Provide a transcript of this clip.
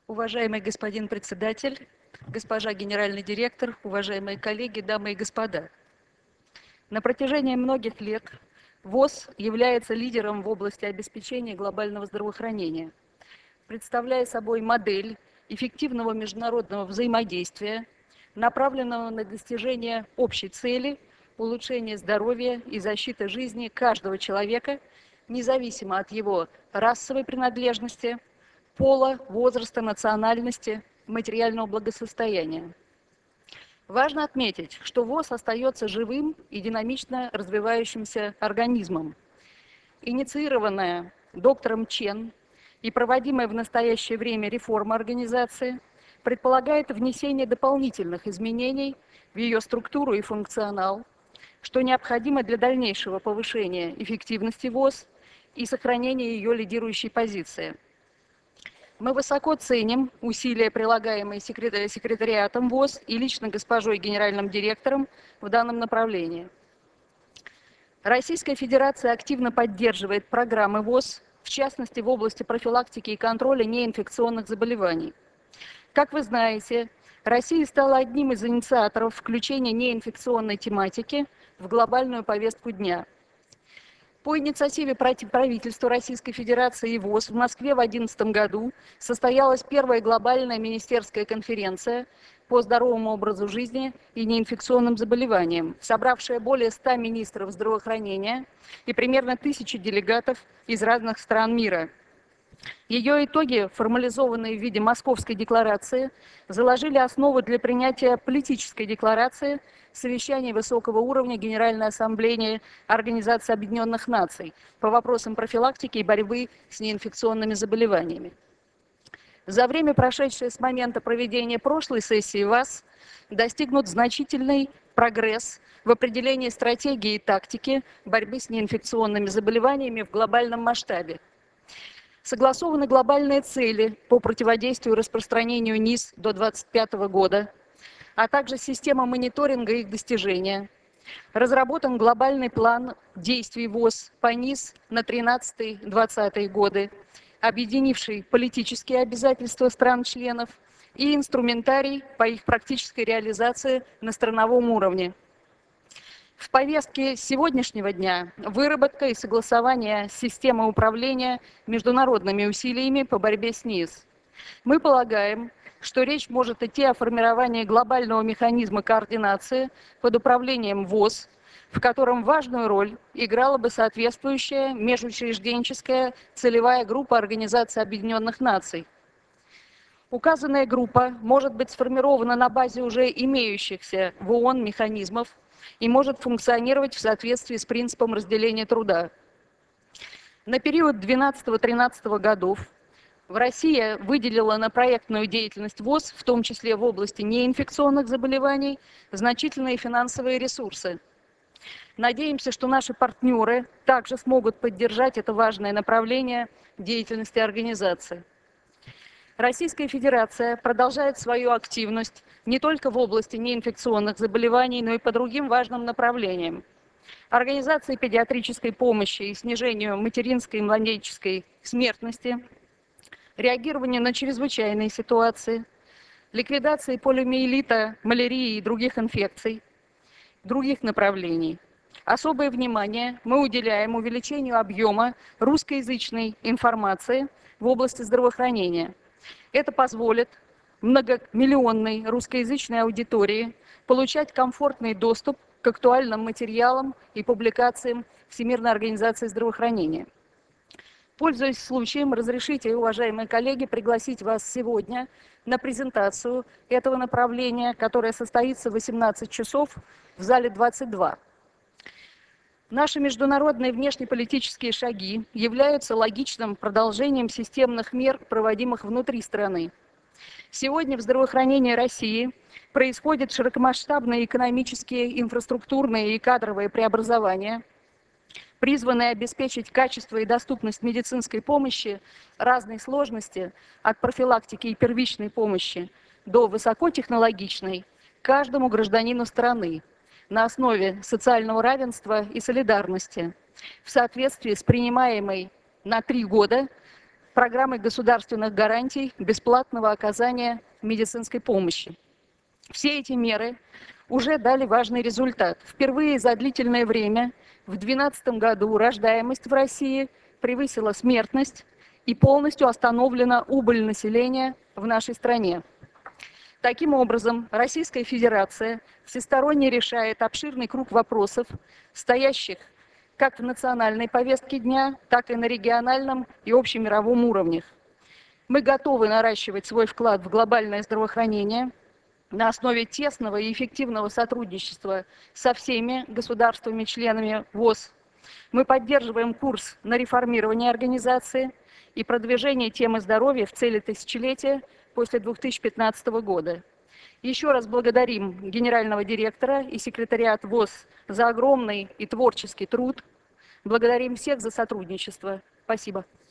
Уважаемый господин председатель, госпожа генеральный директор, уважаемые коллеги, дамы и господа. На протяжении многих лет ВОЗ является лидером в области обеспечения глобального здравоохранения, представляя собой модель эффективного международного взаимодействия, направленного на достижение общей цели – улучшения здоровья и защиты жизни каждого человека, независимо от его расовой принадлежности, пола, возраста, национальности, материального благосостояния. Важно отметить, что ВОЗ остается живым и динамично развивающимся организмом. Инициированная доктором Чен и проводимая в настоящее время реформа организации предполагает внесение дополнительных изменений в ее структуру и функционал, что необходимо для дальнейшего повышения эффективности ВОЗ и сохранения ее лидирующей позиции. Мы высоко ценим усилия, прилагаемые секретариатом ВОЗ и лично госпожой генеральным директором в данном направлении. Российская Федерация активно поддерживает программы ВОЗ, в частности в области профилактики и контроля неинфекционных заболеваний. Как вы знаете, Россия стала одним из инициаторов включения неинфекционной тематики в глобальную повестку дня. По инициативе правительства Российской Федерации и ВОЗ в Москве в 2011 году состоялась первая глобальная министерская конференция по здоровому образу жизни и неинфекционным заболеваниям, собравшая более 100 министров здравоохранения и примерно 1000 делегатов из разных стран мира. Ее итоги, формализованные в виде Московской декларации, заложили основу для принятия политической декларации совещаний высокого уровня Генеральной Ассамблеи Организации Объединенных Наций по вопросам профилактики и борьбы с неинфекционными заболеваниями. За время, прошедшее с момента проведения прошлой сессии ВАС, достигнут значительный прогресс в определении стратегии и тактики борьбы с неинфекционными заболеваниями в глобальном масштабе. Согласованы глобальные цели по противодействию распространению НИС до 2025 года, а также система мониторинга их достижения. Разработан глобальный план действий ВОЗ по НИС на 2013-2020 годы, объединивший политические обязательства стран-членов и инструментарий по их практической реализации на страновом уровне. В повестке сегодняшнего дня выработка и согласование системы управления международными усилиями по борьбе с НИС. Мы полагаем, что речь может идти о формировании глобального механизма координации под управлением ВОЗ, в котором важную роль играла бы соответствующая межучрежденческая целевая группа Организации Объединенных Наций. Указанная группа может быть сформирована на базе уже имеющихся в ООН механизмов и может функционировать в соответствии с принципом разделения труда. На период 2012-2013 годов Россия выделила на проектную деятельность ВОЗ, в том числе в области неинфекционных заболеваний, значительные финансовые ресурсы. Надеемся, что наши партнеры также смогут поддержать это важное направление деятельности организации. Российская Федерация продолжает свою активность не только в области неинфекционных заболеваний, но и по другим важным направлениям. Организации педиатрической помощи и снижению материнской и младенческой смертности, реагирование на чрезвычайные ситуации, ликвидации полиомиелита, малярии и других инфекций, других направлений. Особое внимание мы уделяем увеличению объема русскоязычной информации в области здравоохранения. Это позволит многомиллионной русскоязычной аудитории получать комфортный доступ к актуальным материалам и публикациям Всемирной организации здравоохранения. Пользуясь случаем, разрешите, уважаемые коллеги, пригласить вас сегодня на презентацию этого направления, которая состоится в 18 часов в зале 22. Наши международные внешнеполитические шаги являются логичным продолжением системных мер, проводимых внутри страны. Сегодня в здравоохранении России происходят широкомасштабные экономические, инфраструктурные и кадровые преобразования, призванные обеспечить качество и доступность медицинской помощи разной сложности, от профилактики и первичной помощи до высокотехнологичной, каждому гражданину страны, на основе социального равенства и солидарности, в соответствии с принимаемой на 3 года программой государственных гарантий бесплатного оказания медицинской помощи. Все эти меры уже дали важный результат. Впервые за длительное время в 2012 году рождаемость в России превысила смертность и полностью остановлена убыль населения в нашей стране. Таким образом, Российская Федерация всесторонне решает обширный круг вопросов, стоящих как в национальной повестке дня, так и на региональном и общемировом уровнях. Мы готовы наращивать свой вклад в глобальное здравоохранение на основе тесного и эффективного сотрудничества со всеми государствами-членами ВОЗ. Мы поддерживаем курс на реформирование организации и продвижение темы здоровья в цели тысячелетия после 2015 года. Еще раз благодарим генерального директора и секретариат ВОЗ за огромный и творческий труд. Благодарим всех за сотрудничество. Спасибо.